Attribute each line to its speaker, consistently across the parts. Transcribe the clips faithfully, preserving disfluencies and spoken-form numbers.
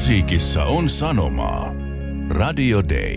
Speaker 1: Musiikissa on sanomaa. Radio Day.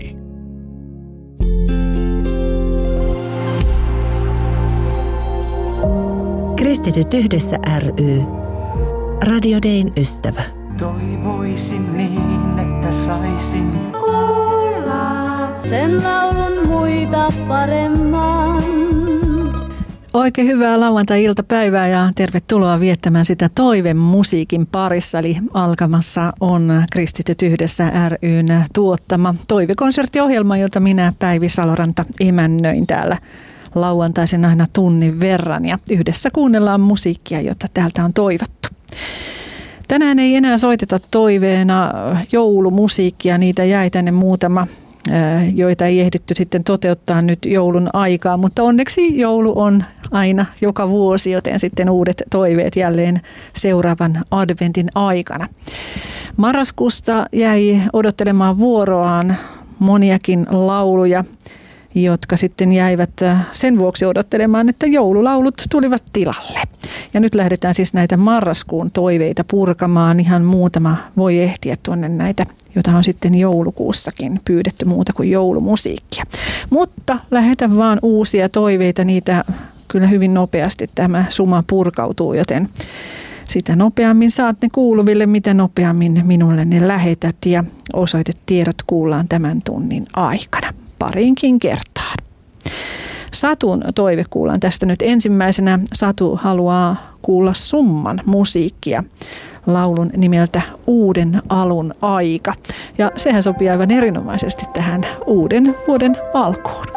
Speaker 2: Kristityt yhdessä ry. Radio Dayn ystävä.
Speaker 3: Toivoisin niin, että saisin
Speaker 4: kuulla sen laulun muita paremman.
Speaker 5: Oikein hyvää lauantai-iltapäivää ja tervetuloa viettämään sitä toivemusiikin parissa. Eli alkamassa on Kristityt yhdessä ry:n tuottama toivekonserttiohjelma, jota minä Päivi Saloranta emännöin täällä lauantaisin aina tunnin verran. Ja yhdessä kuunnellaan musiikkia, jota täältä on toivottu. Tänään ei enää soiteta toiveena joulumusiikkia, niitä jäi tänne muutama, joita ei ehditty sitten toteuttaa nyt joulun aikaa, mutta onneksi joulu on aina joka vuosi, joten sitten uudet toiveet jälleen seuraavan adventin aikana. Marraskuusta jäi odottelemaan vuoroaan moniakin lauluja, jotka sitten jäivät sen vuoksi odottelemaan, että joululaulut tulivat tilalle. Ja nyt lähdetään siis näitä marraskuun toiveita purkamaan. Ihan muutama voi ehtiä tuonne näitä, joita on sitten joulukuussakin pyydetty muuta kuin joulumusiikkia. Mutta lähetän vaan uusia toiveita, niitä kyllä hyvin nopeasti tämä suma purkautuu, joten sitä nopeammin saat ne kuuluville, mitä nopeammin minulle ne lähetät ja osoitetiedot kuullaan tämän tunnin aikana pariinkin kertaan. Satun toive kuullaan tästä nyt ensimmäisenä. Satu haluaa kuulla Summan musiikkia laulun nimeltä Uuden alun aika. Ja sehän sopii aivan erinomaisesti tähän uuden vuoden alkuun.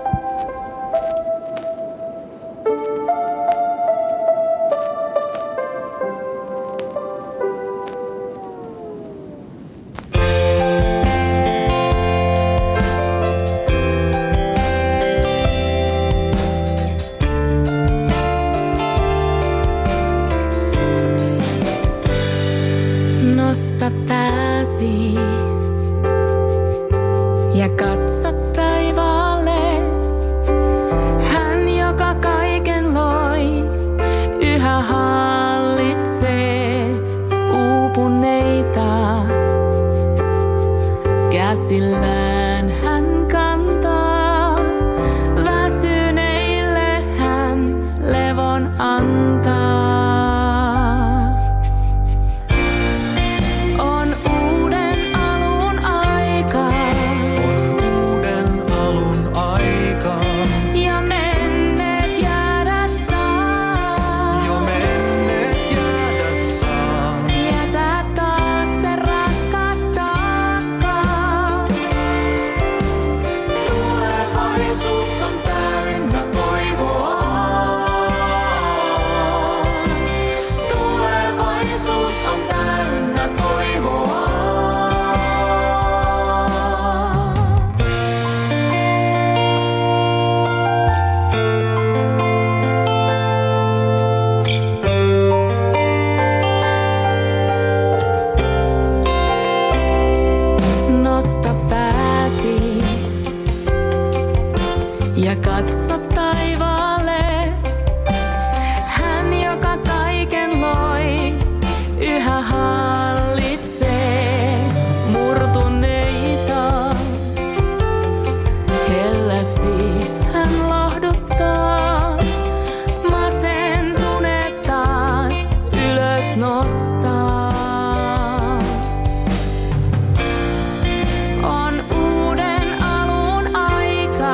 Speaker 6: Nosta pääsi ja katso taivaalle. Hän, joka kaiken loi, yhä hallitsee uupuneita. Käsillään hän kantaa, väsyneille hän levon antaa. Ja katso taivaalle, hän, joka kaiken loi, yhä hallitsee murtuneita. Hellästi hän lohduttaa, masentuneet taas ylös nostaa. On uuden alun aika.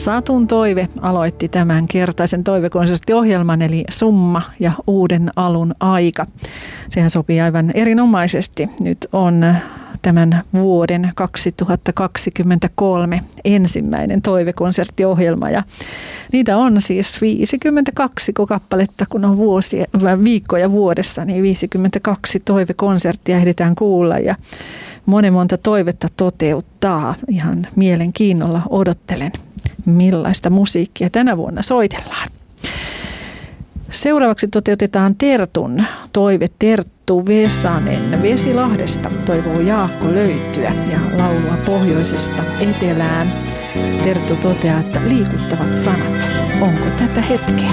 Speaker 5: Satun toive aloitti tämän kertaisen toivekonserttiohjelman, eli Summa ja uuden alun aika. Sehän sopii aivan erinomaisesti. Nyt on tämän vuoden kaksituhattakaksikymmentäkolme ensimmäinen toivekonserttiohjelma ja niitä on siis viisikymmentäkaksi kappaletta, kun on vuosia, viikkoja vuodessa, niin viisikymmentäkaksi toivekonserttia ehditään kuulla ja monen monta toivetta toteuttaa. Ihan mielenkiinnolla odottelen, millaista musiikkia tänä vuonna soitellaan. Seuraavaksi toteutetaan Tertun toive. Terttu Vesanen Vesilahdesta toivoo Jaakko löytyä ja laulua pohjoisesta etelään. Terttu toteaa, että liikuttavat sanat. Onko tätä hetkeä?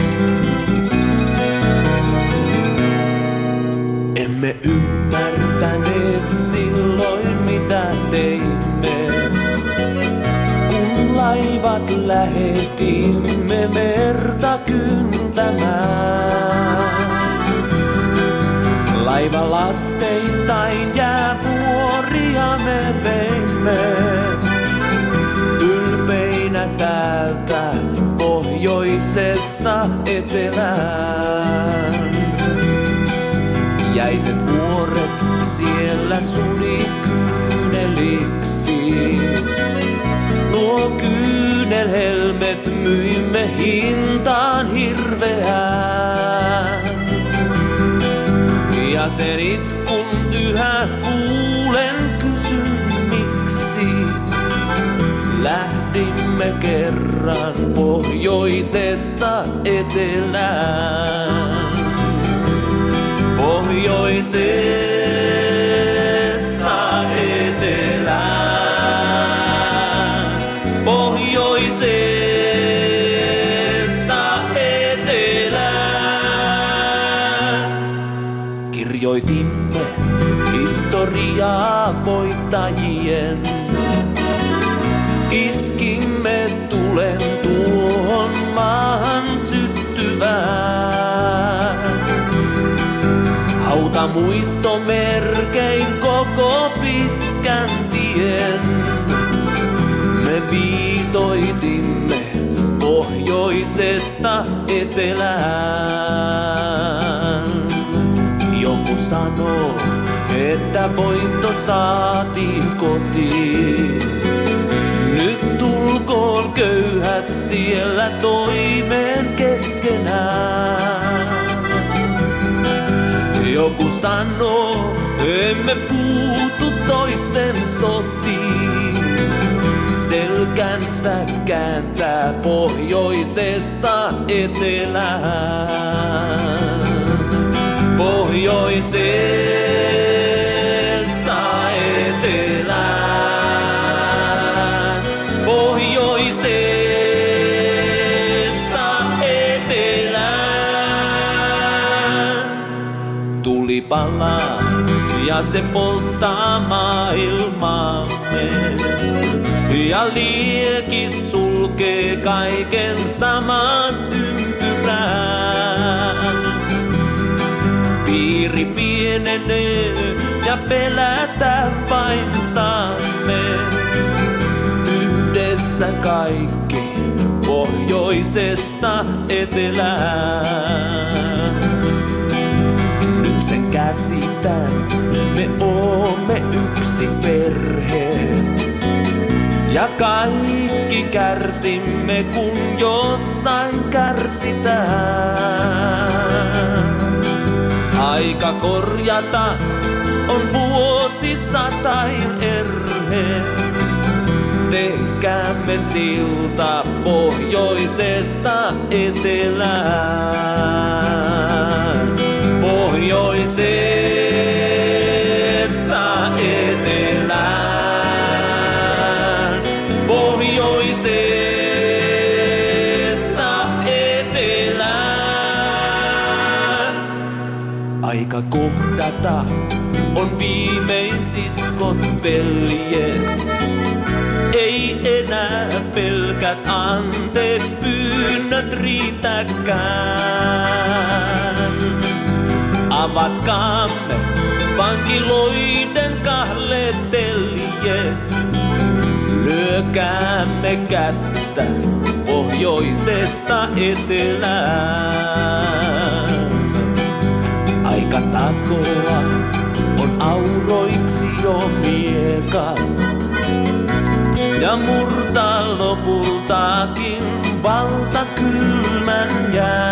Speaker 3: Emme ymmärtäneet silloin mitä teimme, kun laivat lähetimme merta kyntämään. Laiva lasteittain jäävuoria me veimme, ylpeinä täältä pohjoisesta etelään. Jäiset vuoret siellä suli kyyneliksi, nuo kyynelhelmet myimme hintaan hirveään. Ja sen itkun yhä kuulen, kysyn miksi. Lähdimme kerran pohjoisesta etelään. Pohjoisesta etelään. Pohjoisesta etelään. Kirjoitimme historiaa voittajien. Iskimme tulen tuohon maahan syttyvään. Hauta muistomerkein koko pitkän tien. Me viitoitimme pohjoisesta etelään. Joku sanoo, että voitto saatiin kotiin. Nyt tulkoon köyhät siellä toimeen keskenään. Joku sanoo, emme puutu toisten sotiin. Selkänsä kääntää pohjoisesta etelään. Pohjoisesta etelään. Pohjoisesta etelään. Tuli palaa ja se polttaa maailmaamme. Ja liekit sulkee kaiken saman ympyrään. Piiri pienenee ja pelätä vain saamme. Yhdessä kaikki pohjoisesta etelään. Nyt sen käsitän, me oomme yksi perhe. Ja kaikki kärsimme, kun jossain kärsitään. Aika korjata on vuosisatain erhe. Tehkäämme silta pohjoisesta etelään. Pohjoisesta etelään. Pohjoisesta etelään. Aika kohdata on viimein siskot veljet. Ei enää pelkät anteeksi pyynnöt riitäkään. Avatkaamme vankiloiden kahleteljet. Lyökäämme kättä että pohjoisesta etelään. Aika takoa on auroiksi jo miekat ja murtaa lopultakin valta kylmän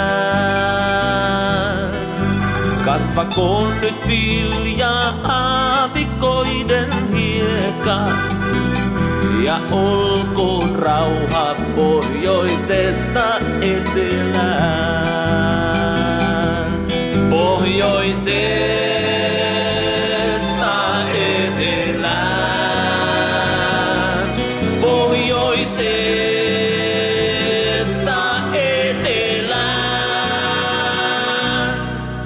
Speaker 3: jään. Kasvakoon nyt vilja aavikoiden hiekat ja olkoon rauha pohjoisesta etelään. Pohjoisesta etelään. Pohjoisesta etelään.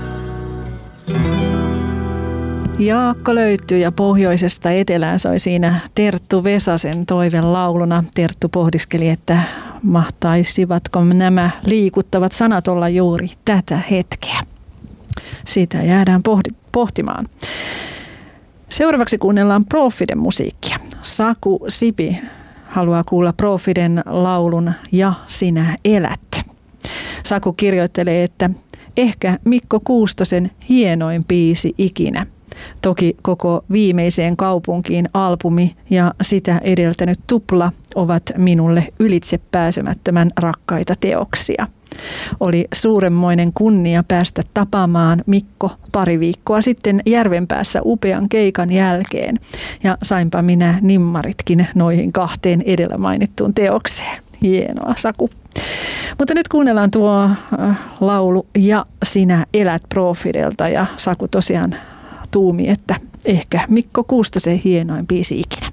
Speaker 5: Jaakko löytyy ja pohjoisesta etelään soi siinä Terttu Vesasen toivelauluna. Terttu pohdiskeli, että mahtaisivatko nämä liikuttavat sanat olla juuri tätä hetkeä. Siitä jäädään pohdi- pohtimaan. Seuraavaksi kuunnellaan Profiden musiikkia. Saku Sipi haluaa kuulla Profiden laulun Ja sinä elät. Saku kirjoittelee, että ehkä Mikko Kuustosen hienoin biisi ikinä. Toki koko Viimeiseen kaupunkiin albumi ja sitä edeltänyt Tupla ovat minulle ylitsepääsemättömän rakkaita teoksia. Oli suuremmoinen kunnia päästä tapaamaan Mikko pari viikkoa sitten Järvenpäässä upean keikan jälkeen ja sainpa minä nimmaritkin noihin kahteen edellä mainittuun teokseen. Hienoa, Saku. Mutta nyt kuunnellaan tuo äh, laulu Ja sinä elät Profidelta ja Saku tosiaan tuumi, että ehkä Mikko Kuustosen hienoin biisi ikinä.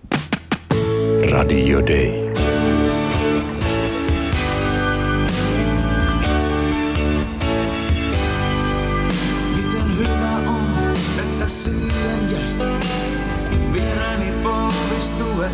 Speaker 1: Radio Day.
Speaker 7: Miten hyvä on, että siihen jäit vieräni polvistuen.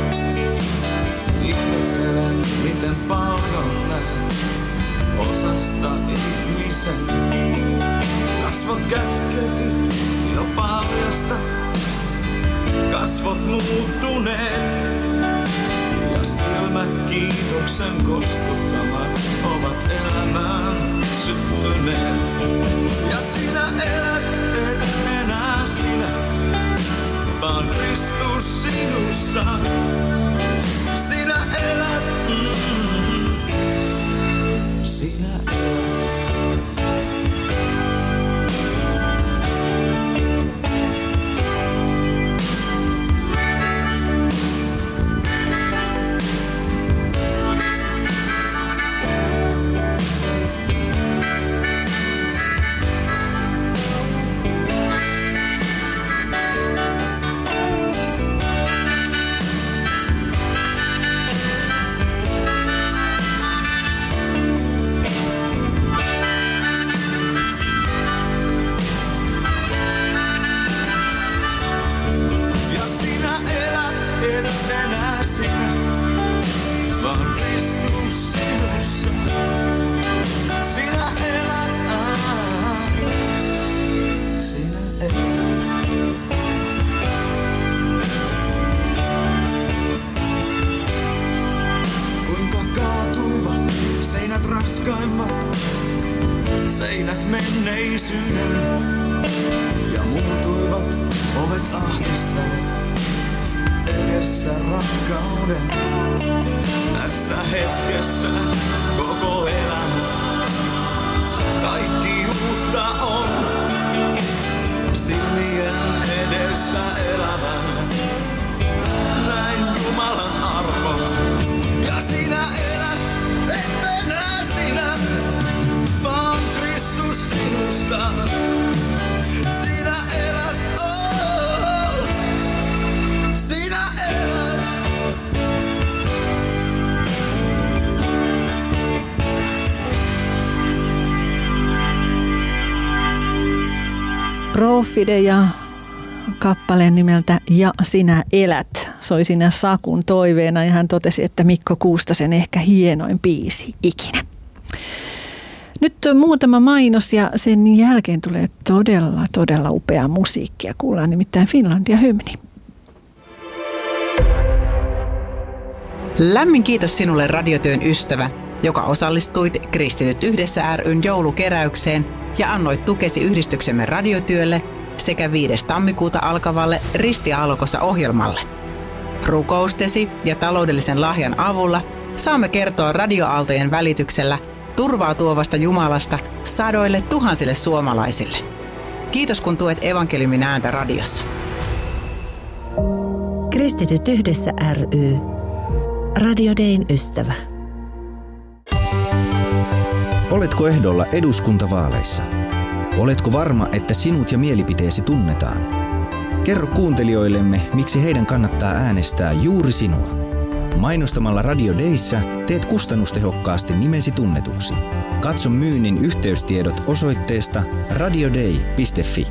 Speaker 7: Ihmettelen, miten paljon näet osasta ihmisen. Kasvot kätketyt, jo paljastat, kasvot muuttuneet. Ja silmät kiitoksen kostuttamat ovat elämään syttyneet. Ja sinä elät, et enää sinä, vaan Kristus sinussa. Sinä elät, mm, sinä elät. Raskaimmat seinät menneisyyden ja murtuivat ovet ahdistavat edessä rakkauden. Tässä hetkessä koko elämä kaikki uutta on. Silmien edessä elämän näin Jumalan arvon. Ja sinä elät, et enää sinä, vaan Kristus sinussa. Sinä elät, oh, sinä elät.
Speaker 5: Profide ja kappaleen nimeltä Ja sinä elät soi siinä Sakun toiveena ja hän totesi, että Mikko Kuustosen ehkä hienoin biisi ikinä. Nyt muutama mainos ja sen jälkeen tulee todella, todella upeaa musiikkia. Kuullaan nimittäin Finlandia-hymni.
Speaker 8: Lämmin kiitos sinulle radiotyön ystävä, joka osallistuit Kristityt yhdessä ry:n joulukeräykseen ja annoit tukesi yhdistyksemme radiotyölle sekä viides tammikuuta alkavalle Ristiaallokossa -ohjelmalle. Rukoustesi ja taloudellisen lahjan avulla saamme kertoa radioaaltojen välityksellä turvaa tuovasta Jumalasta sadoille tuhansille suomalaisille. Kiitos kun tuet evankeliumin ääntä radiossa.
Speaker 2: Kristityt yhdessä ry. Radio Dayn ystävä.
Speaker 9: Oletko ehdolla eduskuntavaaleissa? Oletko varma, että sinut ja mielipiteesi tunnetaan? Kerro kuuntelijoillemme, miksi heidän kannattaa äänestää juuri sinua. Mainostamalla Radio Dayssä teet kustannustehokkaasti nimesi tunnetuksi. Katso myynnin yhteystiedot osoitteesta radioday piste fi.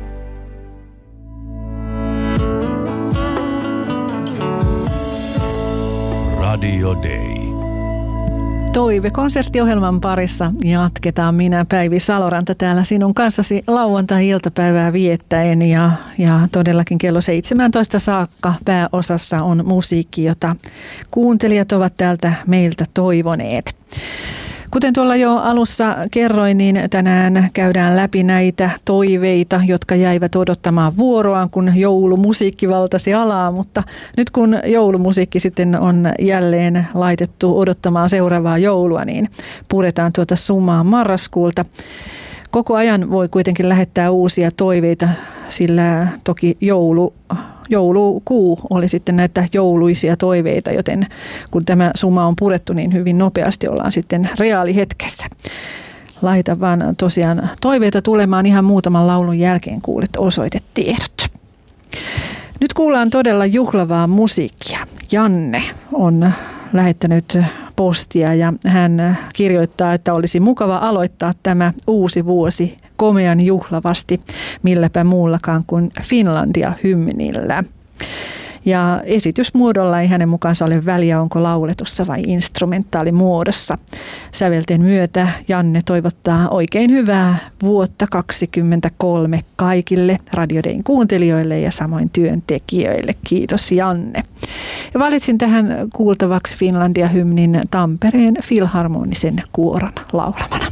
Speaker 1: Radio Day.
Speaker 5: Toive-konserttiohjelman parissa jatketaan. Minä Päivi Saloranta täällä sinun kanssasi lauantai-iltapäivää viettäen ja, ja todellakin kello seitsemäntoista saakka pääosassa on musiikki, jota kuuntelijat ovat täältä meiltä toivoneet. Kuten tuolla jo alussa kerroin, niin tänään käydään läpi näitä toiveita, jotka jäivät odottamaan vuoroaan, kun joulumusiikki valtasi alaa. Mutta nyt kun joulumusiikki sitten on jälleen laitettu odottamaan seuraavaa joulua, niin puretaan tuota sumaa marraskuulta. Koko ajan voi kuitenkin lähettää uusia toiveita, sillä toki joulu... Joulukuu oli sitten näitä jouluisia toiveita, joten kun tämä suma on purettu, niin hyvin nopeasti ollaan sitten reaalihetkessä. Laita vaan tosiaan toiveita tulemaan ihan muutaman laulun jälkeen, kuulet osoitetiedot. Nyt kuullaan todella juhlavaa musiikkia. Janne on lähettänyt postia ja hän kirjoittaa, että olisi mukava aloittaa tämä uusi vuosi komean juhlavasti, milläpä muullakaan kuin Finlandia-hymnillä. Ja esitysmuodolla ei hänen mukaansa ole väliä, onko lauletussa vai instrumentaalimuodossa. Sävelten myötä Janne toivottaa oikein hyvää vuotta kaksikymmentäkolme kaikille Radio Dayn kuuntelijoille ja samoin työntekijöille. Kiitos Janne. Ja valitsin tähän kuultavaksi Finlandia-hymnin Tampereen Filharmonisen kuoron laulamana.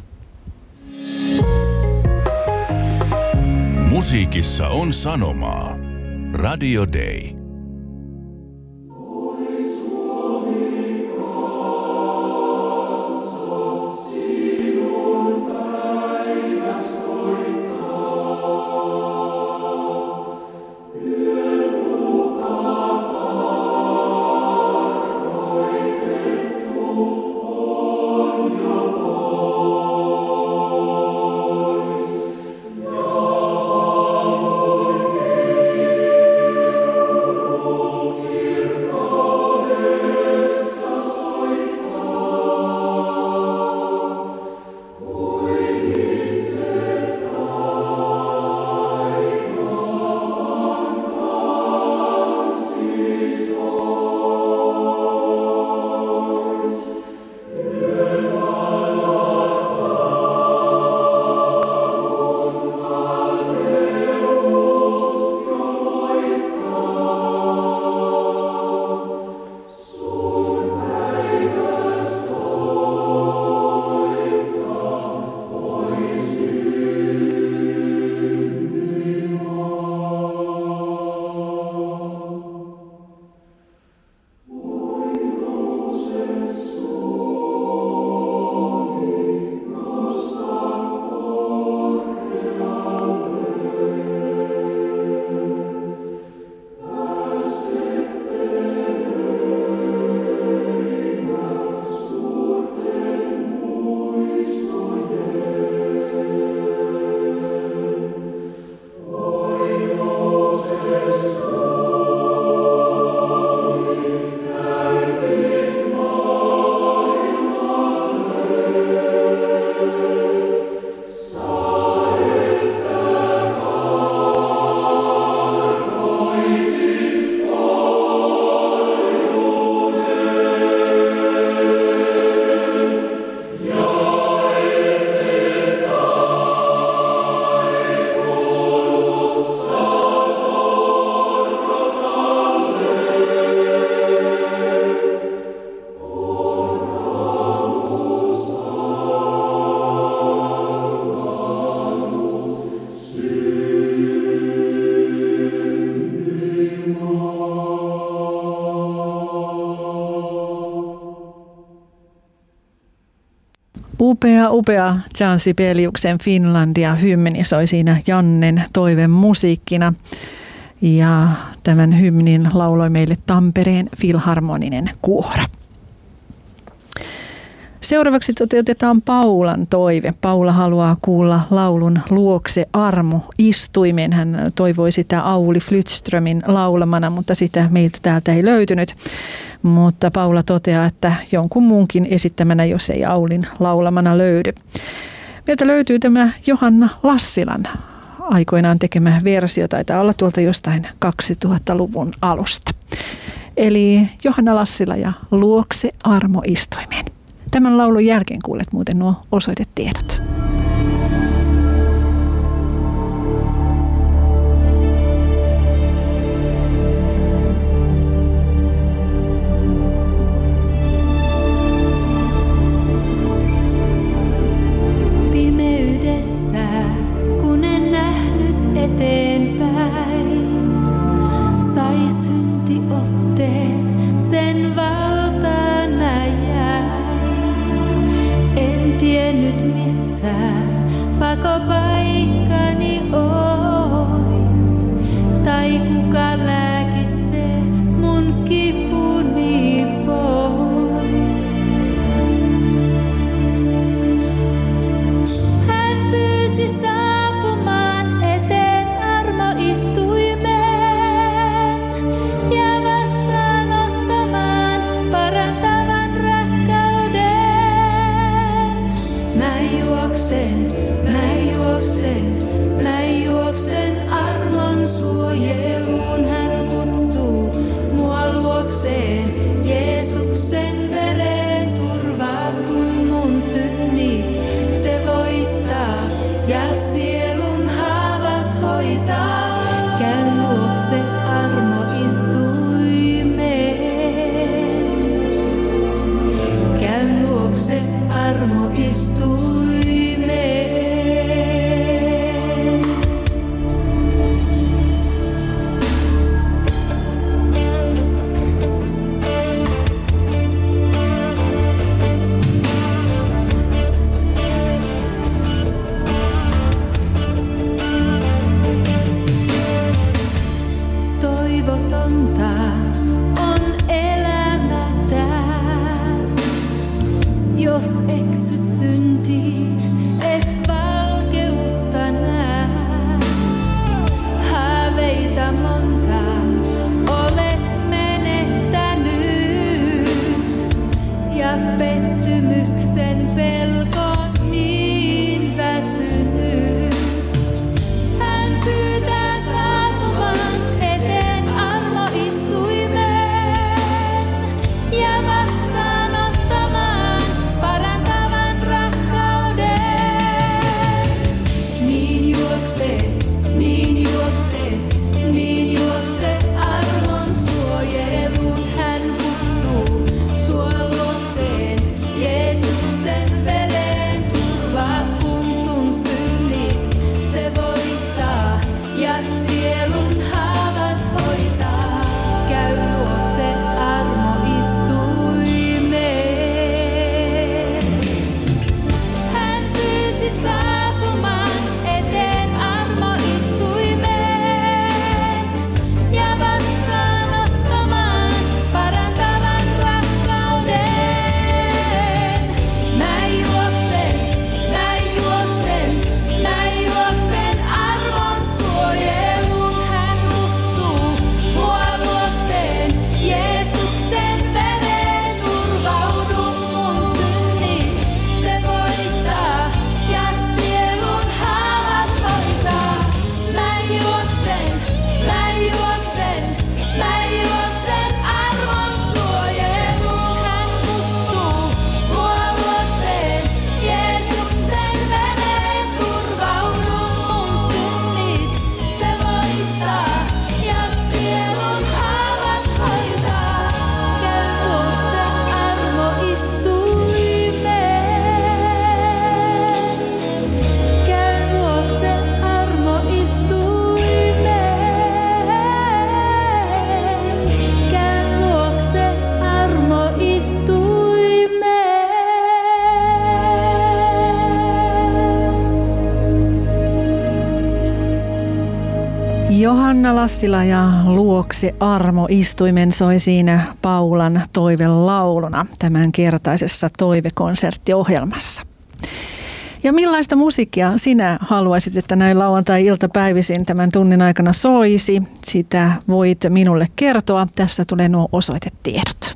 Speaker 1: Musiikissa on sanomaa. Radio Day.
Speaker 5: Upea, upea Jan Sibeliuksen Finlandia-hymni soi siinä Jannen toiven musiikkina. Ja tämän hymnin lauloi meille Tampereen Filharmoninen kuoro. Seuraavaksi toteutetaan Paulan toive. Paula haluaa kuulla laulun Luokse armo istuimen. Hän toivoi sitä Auli Flytströmin laulamana, mutta sitä meiltä täältä ei löytynyt. Mutta Paula toteaa, että jonkun muunkin esittämänä, jos ei Aulin laulamana löydy. Meiltä löytyy tämä Johanna Lassilan aikoinaan tekemä versio, taitaa olla tuolta jostain kaksituhattaluvun alusta. Eli Johanna Lassila ja Luokse armo istuimeen. Tämän laulun jälkeen kuulet muuten nuo osoitetiedot.
Speaker 6: Pimeydessä, kun en nähnyt eteenpäin, sai synti otteen, sen valtaan mä jäin. En tiennyt missään pakopaikkani ois, tai kuka lääkitsee mun kipuni pois. Hän pyysi saapumaan eteen armoistuimeen ja vastaanottamaan parantavan rakkauden. Mä juoksen, mä juoksen, mä juoksen armon suojeluun. Hän kutsuu mua luokseen, Jeesuksen vereen turvaa, kun mun synnit se voittaa ja sielun haavat hoitaa. Käyn luokse armoistuimeen. Käyn luokse armoistuimeen.
Speaker 5: Johanna Lassila ja Luokse Armo istuimen soi siinä Paulan toivelauluna tämänkertaisessa toivekonserttiohjelmassa. Ja millaista musiikkia sinä haluaisit, että näin lauantai-iltapäivisin tämän tunnin aikana soisi? Sitä voit minulle kertoa. Tässä tulee nuo osoitetiedot.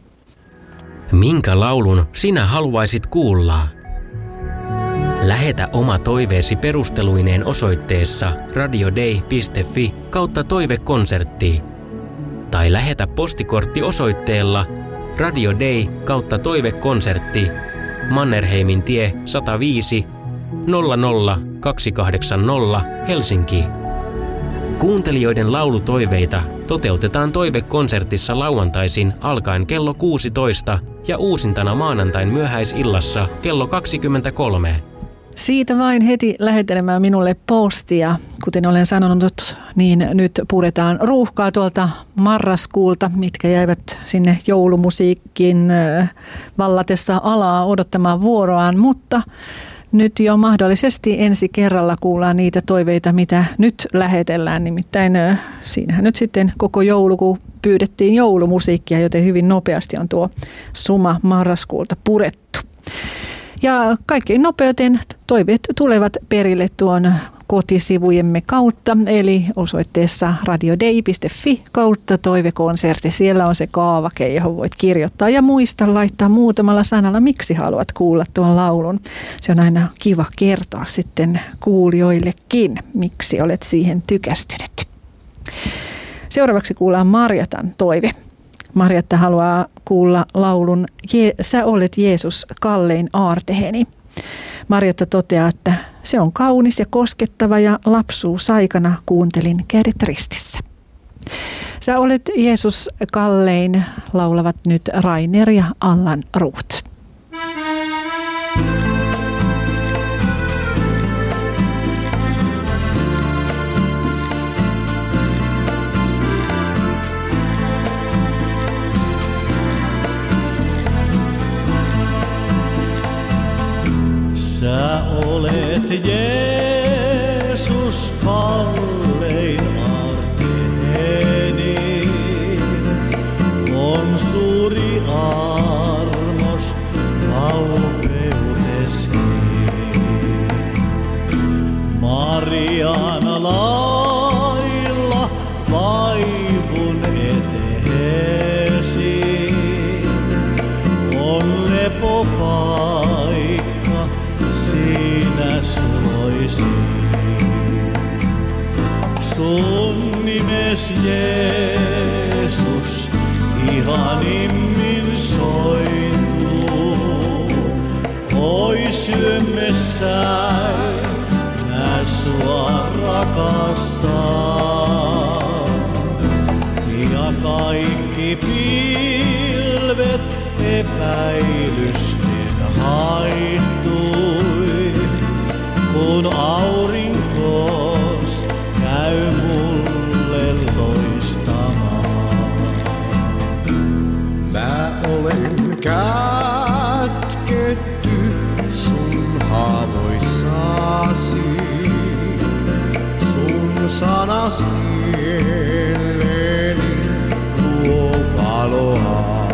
Speaker 10: Minkä laulun sinä haluaisit kuulla? Lähetä oma toiveesi perusteluineen osoitteessa radiodei piste fi kautta toivekonsertti. Tai lähetä postikortti osoitteella radiodei kautta toivekonsertti Mannerheimin tie sata viisi nolla nolla kaksi kahdeksan nolla Helsinki. Kuuntelijoiden laulutoiveita toteutetaan toivekonsertissa lauantaisin alkaen kello kuusitoista ja uusintana maanantain myöhäisillassa kello kaksikymmentäkolme.
Speaker 5: Siitä vain heti lähetelemään minulle postia. Kuten olen sanonut, niin nyt puretaan ruuhkaa tuolta marraskuulta, mitkä jäivät sinne joulumusiikin vallatessa alaa odottamaan vuoroaan, mutta nyt jo mahdollisesti ensi kerralla kuullaan niitä toiveita, mitä nyt lähetellään. Nimittäin siinähän nyt sitten koko joulukuu pyydettiin joulumusiikkia, joten hyvin nopeasti on tuo suma marraskuulta purettu. Ja kaikkein nopeuten toiveet tulevat perille tuon kotisivujemme kautta, eli osoitteessa radiodei piste fi kautta toivekonsertti. Siellä on se kaavake, johon voit kirjoittaa ja muista laittaa muutamalla sanalla, miksi haluat kuulla tuon laulun. Se on aina kiva kertoa sitten kuulijoillekin, miksi olet siihen tykästynyt. Seuraavaksi kuullaan Marjatan toive. Marjatta haluaa kuulla laulun Sä olet Jeesus, kallein aarteheni. Marjatta toteaa, että se on kaunis ja koskettava ja lapsuus aikana kuuntelin kädet ristissä. Sä olet Jeesus, kallein laulavat nyt Rainer ja Allan Ruut.
Speaker 11: Sä olet Jeesus, kallein aarteeni, on suuri armos kaupeutesi. Marian lailla vaivun eteesi, on lepopaikka. Siinä suloisin. Sun nimes Jeesus ihanimmin sointuu. Oi syömmessäin mä sua rakastan. Ja kaikki pilvet epäilysten haittui. Kun aurinkoos käy mulle loistamaan.
Speaker 7: Mä olen kätketty sun haavoissasi, sun sanas tielleni luo valoa.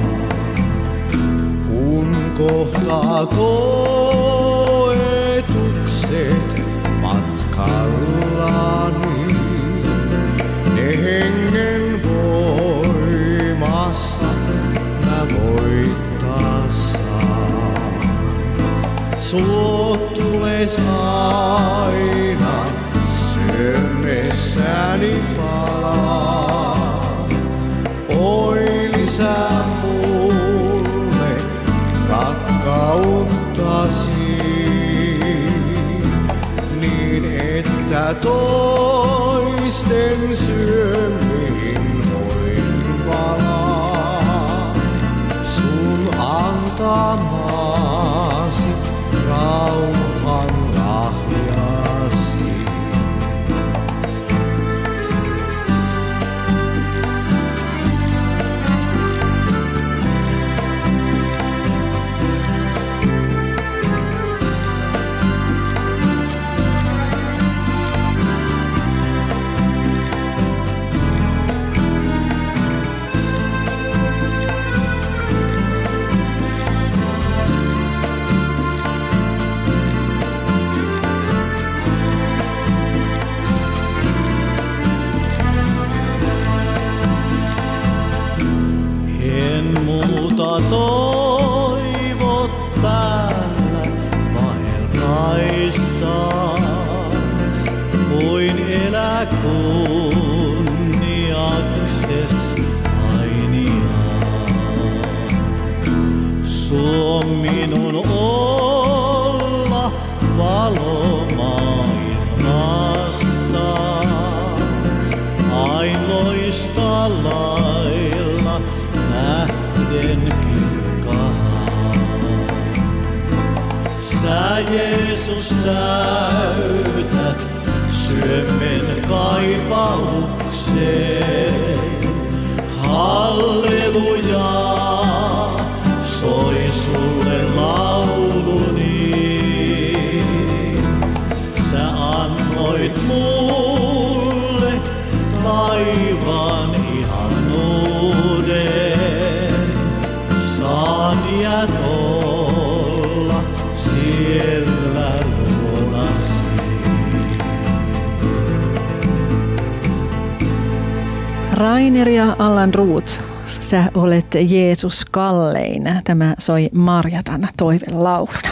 Speaker 7: Kun kohtaa matkallani, ne hengen voimassa mä voittaa saan. Suot tules aina syömessäni palaa. Oi lisää mulle rakkauttasi. Että toisten syömiin voin palaa sun antamasi rauhan lahjasi.
Speaker 11: laissaan, kuin elä kunniakses ainiaan. Suo minun olla valo maailmassa, ain loista lailla nähden kirkkaan. Sä Jeesus täytät syömmen kaipaukseen. Hallelujaa, soi sulle lauluni. Sä annoit mulle taivaan ihanuuden. Saan jät olla siellä luonasi.
Speaker 5: Rainer ja Allan Roth, sä olet Jeesus kallein. Tämä soi Marjatan toivelauluna.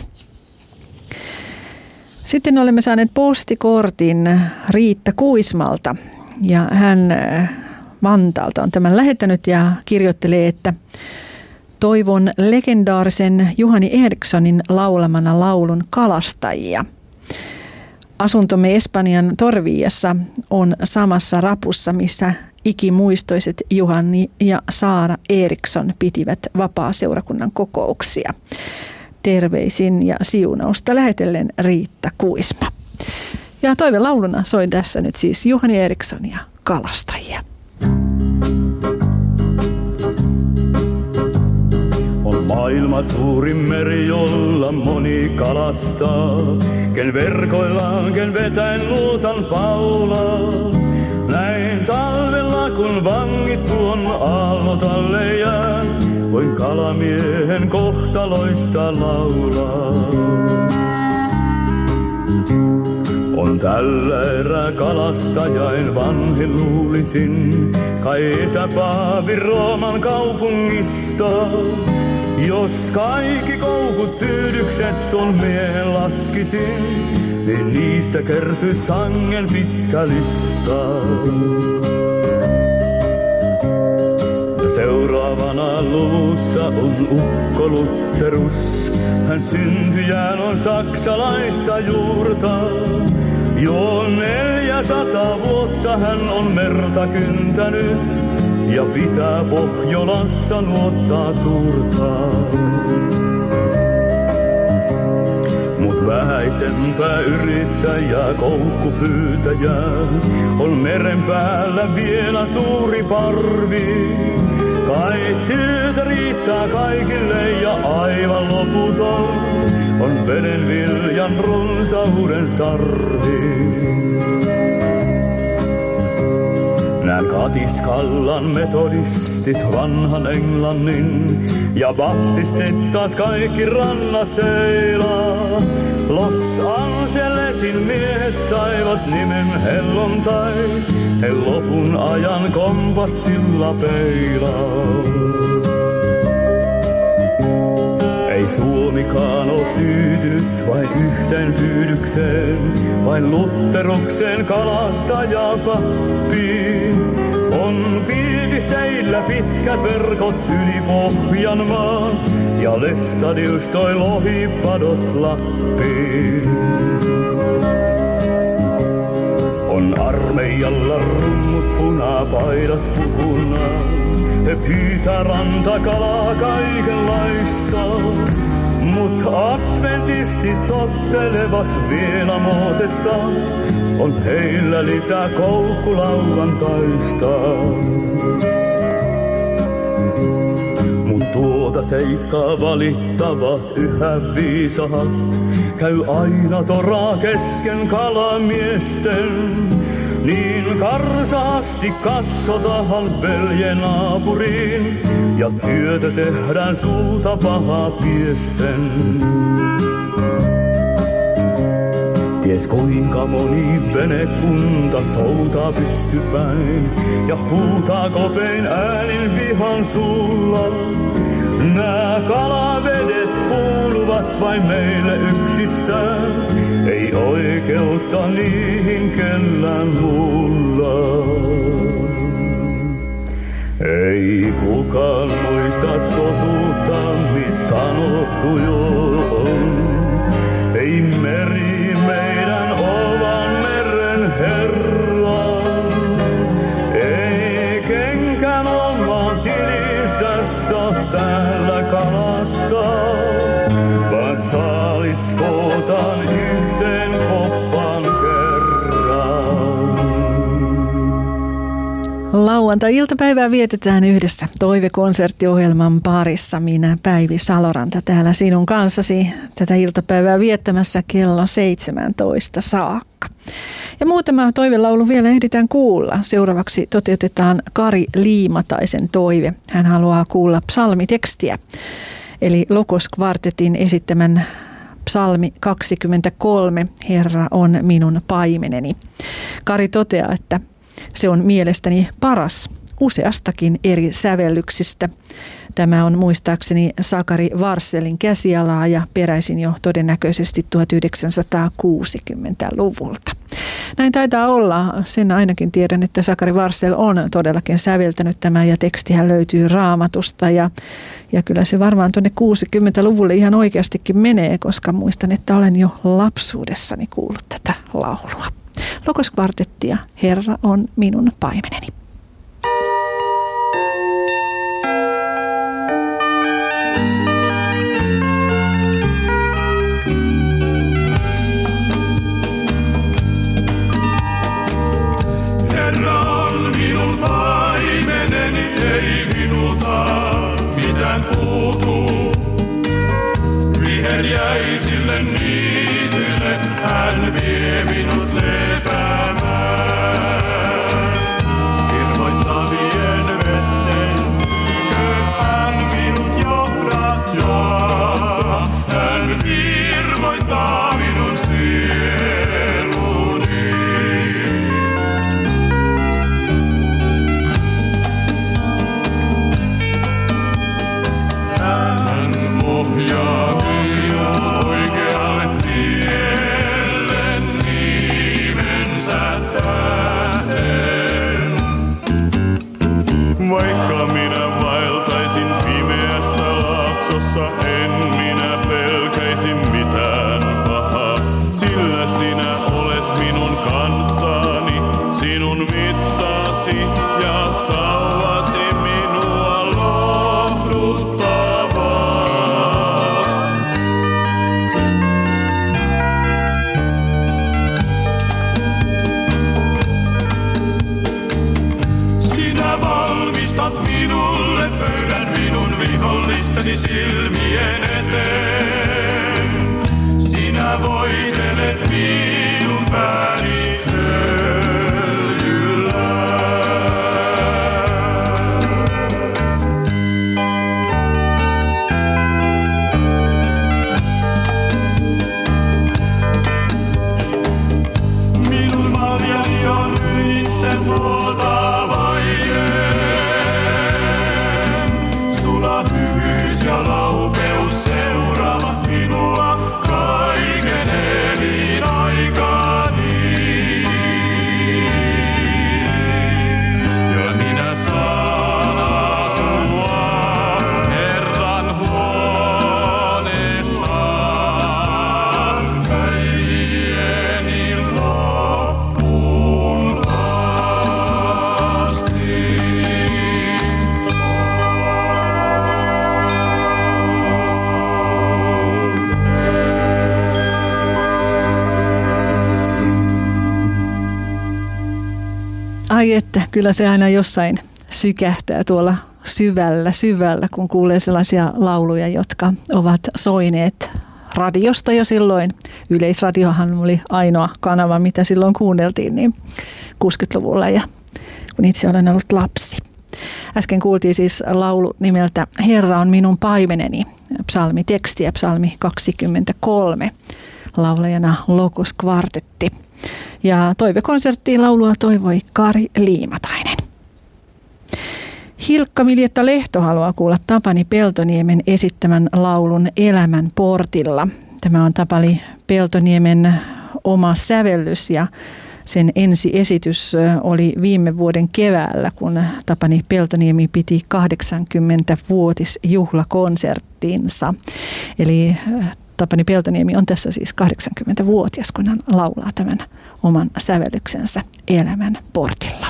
Speaker 5: Sitten olemme saaneet postikortin Riitta Kuismalta ja hän Vantaalta on tämän lähettänyt ja kirjoittelee, että toivon legendaarisen Juhani Erikssonin laulamana laulun Kalastajia. Asuntomme Espanjan Torviassa on samassa rapussa, missä ikimuistoiset Juhani ja Saara Eriksson pitivät vapaaseurakunnan kokouksia. Terveisin ja siunausta lähetellen Riitta Kuisma. Ja toivelauluna soin tässä nyt siis Juhani Eriksson ja Kalastajia.
Speaker 12: On maailman suurin meri, jolla moni kalastaa. Ken verkoillaan, ken vetäen luutan paulaa. Näin talvella, kun vangit tuon aallot alle jää, voin kalamiehen kohtaloista laulaa. On tällä erää kalastajain vanhin luulisin, kai isä Paavi Rooman kaupungista. Jos kaikki koukut pyydykset on miehen laskisin, niin niistä kertyy sangen pitkä lista. Seuraavana luvussa on ukko Lutterus. Hän syntyjään on saksalaista juurta. Jo neljäsataa vuotta hän on merta kyntänyt ja pitää Pohjolassa nuottaa suurta. Mut vähäisempää yrittäjää, koukkupyytäjää, on meren päällä vielä suuri parvi. Kai työtä riittää kaikille ja aivan loputon on veden viljan runsauden sarvi. Nään katiskallan metodistit vanhan Englannin ja baptistit taas kaikki rannat seilaa. Los Angelesin miehet saivat nimen hellontai, he lopun ajan kompassilla peilaa. Ei Suomikaan oo tyytynyt vain yhteen pyydykseen, vain Lutterukseen kalastajapappiin. On piikisteillä pitkät verkot yli Pohjanmaan ja Lestadius toi lohipadot Lappiin. On armeijalla rummut punapaidat puhunaan. He pyytää rantakalaa kaikenlaista, mut adventistit tottelevat vielä Moosesta. On heillä lisää koukkulauantaista. Mut tuota seikkaa valittavat yhä viisahat, käy aina toraa kesken kalamiesten. Niin karsaasti katsotahan veljen naapuriin ja työtä tehdään suuta pahaa piesten. Ties kuinka moni venekunta soutaa pystypäin ja huutaa kopein äänin vihan suulla. Nää kalavedet kuuluvat vain meille yksistään niihin kellään muulla. Ei kukaan muista totuutta, missä sanottu jo on. Ei meri meidän ovan meren herra. Ei kenkään omaan tilissä saa täällä kalastaa, vaan saalis kootaan yhteen koppaan kerran.
Speaker 5: Lauantai-iltapäivää vietetään yhdessä toivekonserttiohjelman parissa. Minä Päivi Saloranta täällä sinun kanssasi tätä iltapäivää viettämässä kello seitsemäntoista saakka. Ja muutama toivelaulu vielä ehditään kuulla. Seuraavaksi toteutetaan Kari Liimataisen toive. Hän haluaa kuulla psalmitekstiä, eli Logos Kvartetin esittämän psalmi kaksikymmentäkolme, Herra on minun paimeneni. Kari toteaa, että se on mielestäni paras useastakin eri sävellyksistä. Tämä on muistaakseni Sakari Varselin käsialaa ja peräisin jo todennäköisesti tuhatyhdeksänsataakuusikymmentäluvulta. Näin taitaa olla. Sen ainakin tiedän, että Sakari Varsel on todellakin säveltänyt tämän ja tekstihän löytyy Raamatusta. Ja, ja kyllä se varmaan tuonne kuusikymmentäluvulle ihan oikeastikin menee, koska muistan, että olen jo lapsuudessani kuullut tätä laulua. Logos Kvartettia, Herra on minun paimeneni.
Speaker 13: Herra on minun paimeneni, ei minulta mitään puutu. Viherjäisille niityille hän vie minut lepäämään. Kirvoittavien vetten tykö hän minut johdattaa. Hän kirvoittaa minun sieluni. Hän ohjaa minut oikealle tielle nimensä tähden. Vaikka minä vaeltaisin pimeässä laaksossa, en minä pelkäisi mitään pahaa, sillä sinä olet minun kanssani, sinun vitsasi ja sauvasi minua lohduttavat. Sinä valmistat minulle pöydän minun vihollisteni silmien eteen. Sinä voitelet minun pääni öljyllä. Minun maljani on ylitse vuotavainen. Sula hyvyys ja laupeus seuraavat minua kaiken elinaikani. Ja minä saan asua Herran huoneessa päivieni loppuun asti.
Speaker 5: Ai että, kyllä se aina jossain sykähtää tuolla syvällä, syvällä, kun kuulee sellaisia lauluja, jotka ovat soineet radiosta jo silloin. Yleisradiohan oli ainoa kanava, mitä silloin kuunneltiin niin kuusikymmentäluvulla ja kun itse olen ollut lapsi. Äsken kuultiin siis laulu nimeltä Herra on minun paimeneni, psalmiteksti ja psalmi kaksikymmentäkolme, laulajana Logos Kvartetti. Ja toivekonserttiin laulua toivoi Kari Liimatainen. Hilkka Miljetta Lehto haluaa kuulla Tapani Peltoniemen esittämän laulun Elämän portilla. Tämä on Tapani Peltoniemen oma sävellys ja sen ensiesitys oli viime vuoden keväällä, kun Tapani Peltoniemi piti kahdeksankymmentävuotisjuhlakonserttinsa. Eli Tapani Peltoniemi on tässä siis kahdeksankymmentävuotias, kun hän laulaa tämän oman sävellyksensä Elämän portilla.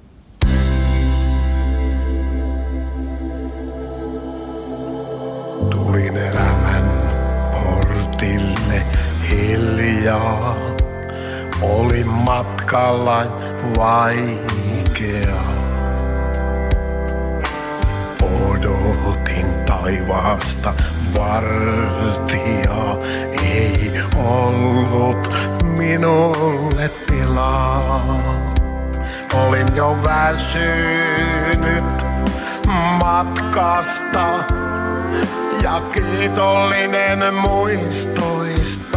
Speaker 7: Tulin elämän portille hiljaa. Olin matkalla vaikea. Odotin taivaasta vartijaa. Ei ollut minulle tilaa. Olin jo väsynyt matkasta ja kiitollinen muistoista.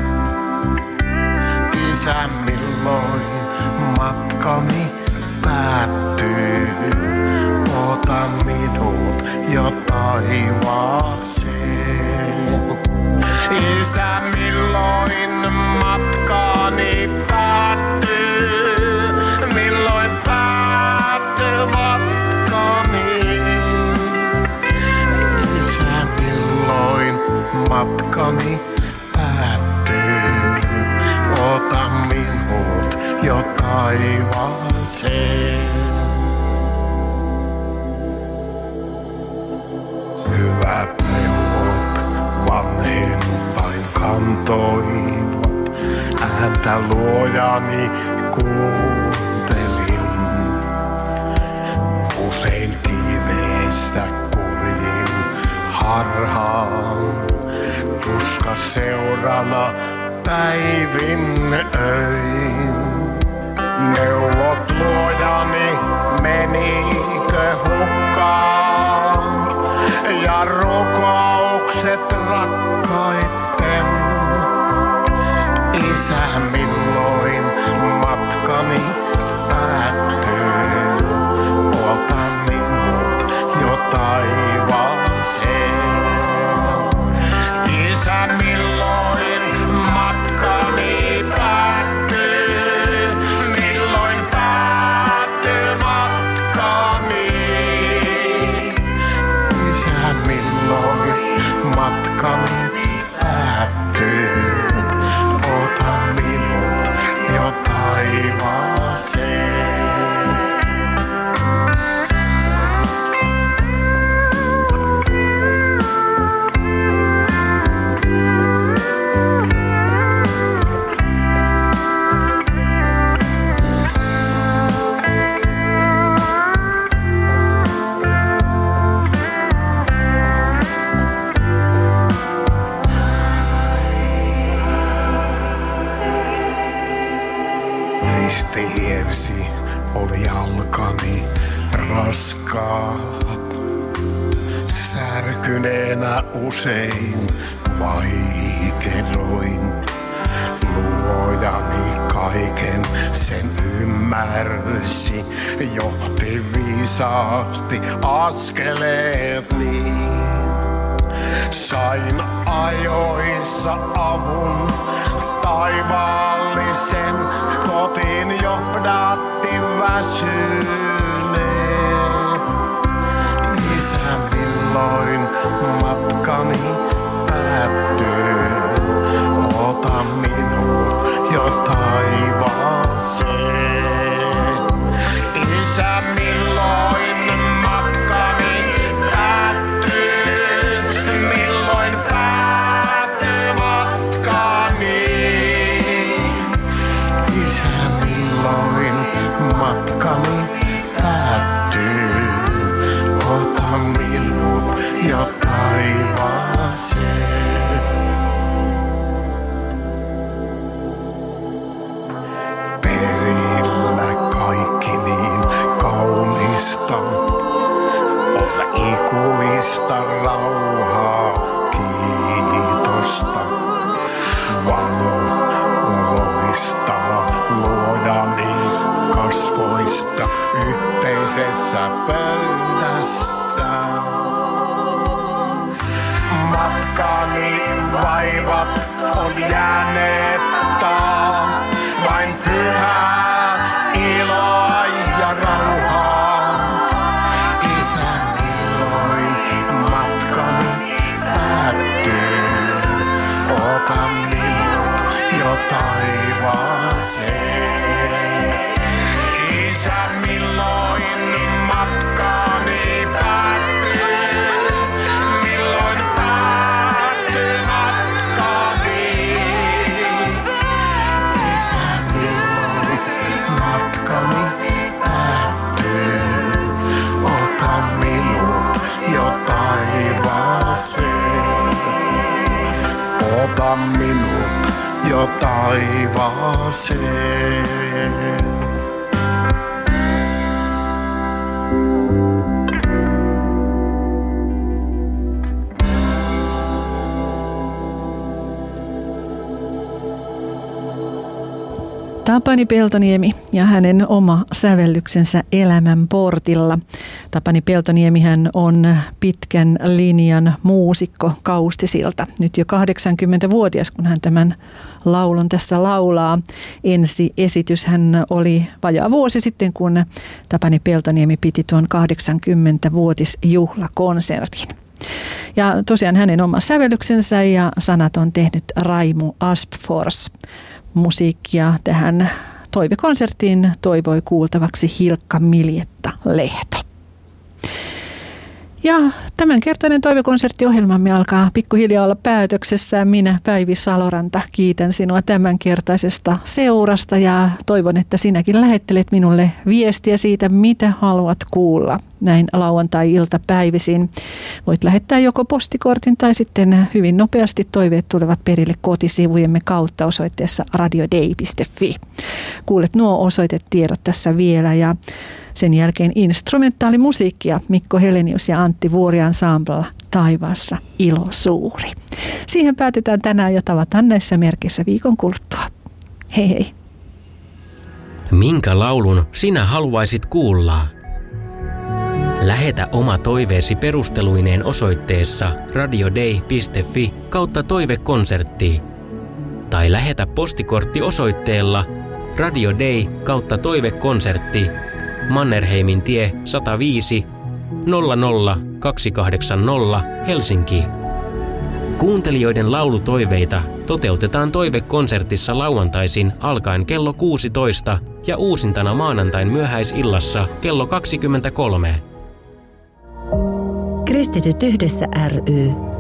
Speaker 7: Isä, milloin matkani päättyy? Ota minut jo taivaaseen. Isä, milloin matkani päättyy? Milloin päättyy matkani? Isä, milloin matkani päättyy? Ota minut jo taivaaseen. Hyvät neuvot vanhempain kantoivat, ääntä luojani kuuntelin. Usein kiireessä kuljin harhaan, tuska seurana päivin öin. Neuvot luojani menikö hukkaan ja rukoukset rakkaitten. Isä, milloin matkani päättyy? Ota minut jo taivaaseen. Isä, milloin matkani päättyy? Milloin päättyy matkani? Isä, milloin matkani päättyy? Ota minut jo taivaaseen. Ristihiersi oli jalkani raskaat. Särkyneenä usein vaikeroin. Luojani kaiken sen ymmärsi, johti viisaasti askeleetni. Sain ajoissa avun taivaallisen, kotiin johdatti väsyneen. Isä, milloin matkani päättyy? Ota minut jo taivaaseen. Isä, milloin matkani päättyy? Milloin päättyy matkani? Isä, milloin matkani päättyy? Ota minut jo taivaaseen. Perillä kaikki niin kaunista, on ikuista rauhaa, kiitosta. Valo loistava luojani kasvoista yhteisessä pöydässä. Matkani vaivat on jääneet taas. taivaaseen. Isä, milloin matkani päättyy? Milloin päättyy matkani? Isä, milloin matkani päättyy? Ota minut jo taivaaseen. Ota minut jo taivaaseen.
Speaker 5: Tapani Peltoniemi ja hänen oma sävellyksensä Elämän portilla. Tapani Peltoniemihän on pitkän linjan muusikko Kaustisilta. Nyt jo kahdeksankymmentävuotias, kun hän tämän laulun tässä laulaa. Ensi esitys hän oli vajaa vuosi sitten, kun Tapani Peltoniemi piti tuon kahdeksankymmentävuotisjuhlakonsertin. Ja tosiaan hänen oma sävellyksensä ja sanat on tehnyt Raimu Aspfors. Musiikkia tähän toivekonserttiin toivoi kuultavaksi Hilkka Miljetta-Lehto. Ja tämänkertainen toivekonserttiohjelmamme alkaa pikkuhiljaa olla päätöksessä. Minä, Päivi Saloranta, kiitän sinua tämänkertaisesta seurasta ja toivon, että sinäkin lähettelet minulle viestiä siitä, mitä haluat kuulla näin lauantai-iltapäivisin. Voit lähettää joko postikortin tai sitten hyvin nopeasti toiveet tulevat perille kotisivujemme kautta osoitteessa radiodei piste fi. Kuulet nuo osoitetiedot tässä vielä ja sen jälkeen instrumentaalimusiikkia Mikko Helenius ja Antti Vuori Ensemblella Taivaassa ilo suuri. Siihen päätetään tänään ja tavataan näissä merkissä viikon kuluttua. Hei hei.
Speaker 10: Minkä laulun sinä haluaisit kuulla? Lähetä oma toiveesi perusteluineen osoitteessa radiodei piste fi kautta toivekonsertti. Tai lähetä postikortti osoitteella radiodei kautta toivekonsertti Mannerheimin tie sata viisi nolla nolla kaksi kahdeksan nolla Helsinki. Kuuntelijoiden laulutoiveita toteutetaan toivekonsertissa lauantaisin alkaen kello kuusitoista ja uusintana maanantain myöhäisillassa kello kaksikymmentäkolme.
Speaker 2: Kristityt yhdessä ry